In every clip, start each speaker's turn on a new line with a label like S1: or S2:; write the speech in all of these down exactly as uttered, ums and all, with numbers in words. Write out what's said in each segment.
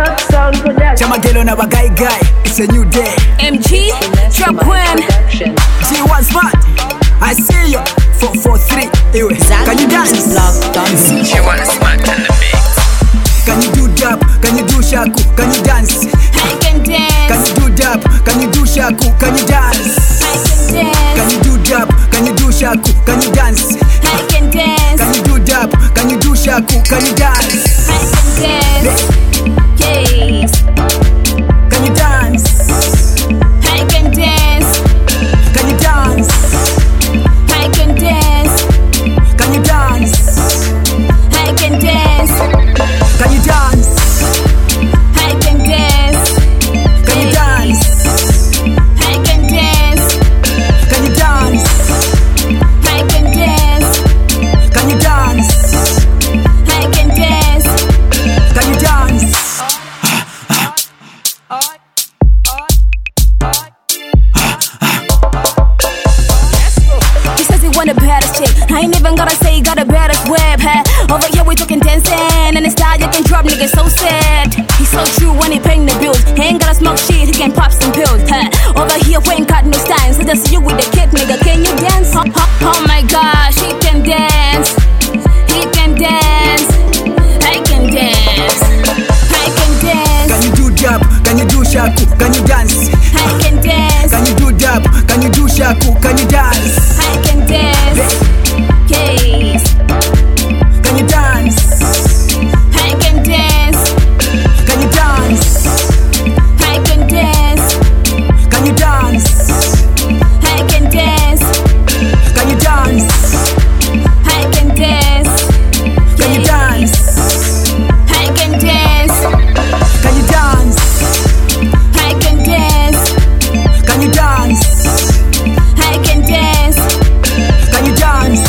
S1: Rock Sound Production.
S2: Chamagelo na bagai guy, it's a new day.
S3: M G, Trap Queen,
S2: G one Smart, I see you. four four three, anyway. Can you dance?
S4: G one Smart on the beat.
S2: Can you do dab? Can you do shaku? Can you dance?
S3: I can dance.
S2: Can you do dab? Can you do shaku? Can you dance?
S3: I can dance.
S2: Can you do dab? Can you do shaku? Can you dance?
S3: I can dance.
S2: Can you do dab? Can you do shaku? Can you dance?
S3: I can dance. Yes.
S2: Can you dance?
S3: I can dance.
S2: Can you dance?
S3: I can dance.
S2: Can you dance?
S3: I can dance.
S2: Can you dance?
S3: I can dance.
S2: Can you dance?
S3: I can dance.
S2: Can you dance?
S3: I can dance.
S2: Can you dance?
S3: I can dance.
S2: Can you dance?
S3: He says he want the baddest chick. I ain't even gotta say he got the baddest web. Huh? Over here we talking dancing, and the style you can drop, nigga, so sad. He's so true when he paying the bills. He ain't gotta smoke shit, he can pop some pills. Huh? Over here we ain't got no signs. I just see you with the kid, nigga. Can you dance? Huh? Huh? Oh my gosh, he can dance. He can dance. I can dance. I can dance.
S2: Can you do dab? Can you do shaku? Can you dance?
S3: I can dance.
S2: Can you do dab? Can you do shaku? Can you dance?
S3: I can dance. Yes.
S2: Can you dance?
S3: I can dance.
S2: Can you dance?
S3: I can dance.
S2: Can you dance?
S3: I can dance.
S2: Can you dance?
S3: I can dance.
S2: Can you dance?
S3: I can dance.
S2: Can you dance?
S3: I can dance.
S2: Can you dance?
S3: I can dance.
S2: Can you dance?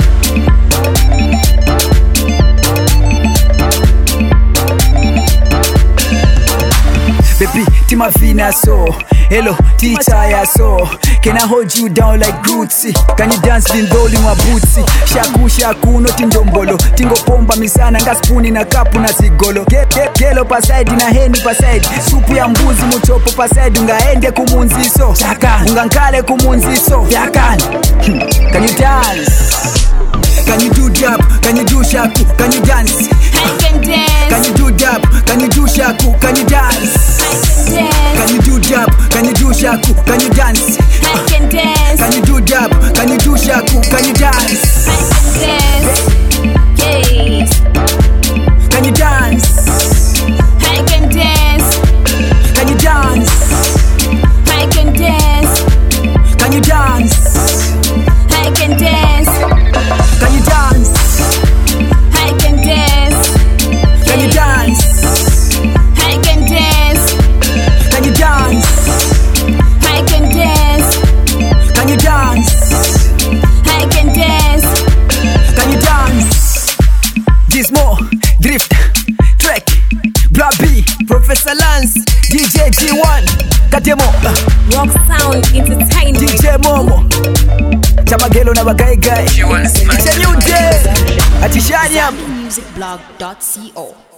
S2: Baby, Tima Vina so. Hello, teacher ya so. Can I hold you down like Gucci? Can you dance vindoli mwa bootsy? Shaku shaku no tindombolo. Tingo pomba misana nga spooni na kapu na sigolo. Get get gelo pa side na heni pa side. Supu ya mbuzi muchopo pa side ungaende kumunziso. Chaka ungankale kumunziso. Yakani. Can you dance? Can you do dab? Can you do shaku? Can you dance?
S3: I can dance.
S2: Can you do dab? Can you do shaku? Can you dance? Can you do dab? Can you do shaku? Can you dance?
S3: I can dance.
S2: Can you do dab? Can you do shaku? Can you dance?
S3: I can dance. Yes.
S2: Can you dance?
S3: I can dance.
S2: Can you dance?
S3: I can dance.
S2: Can you dance?
S3: I can dance.
S2: Can you dance?
S3: I can dance.
S2: Can you dance?
S3: I can dance.
S2: Can you dance?
S3: I can dance.
S2: Can you dance?
S3: I can dance.
S2: Can you dance? Gizmo, Drift, Trek, Blabby, Professor Lance, D J G one, Katemo,
S3: Rock Sound Entertainment.
S2: D J Momo, Chamagelo na bagai guy.
S4: G one Smart.
S2: It's a new day. Atishaniam.
S5: music blog dot co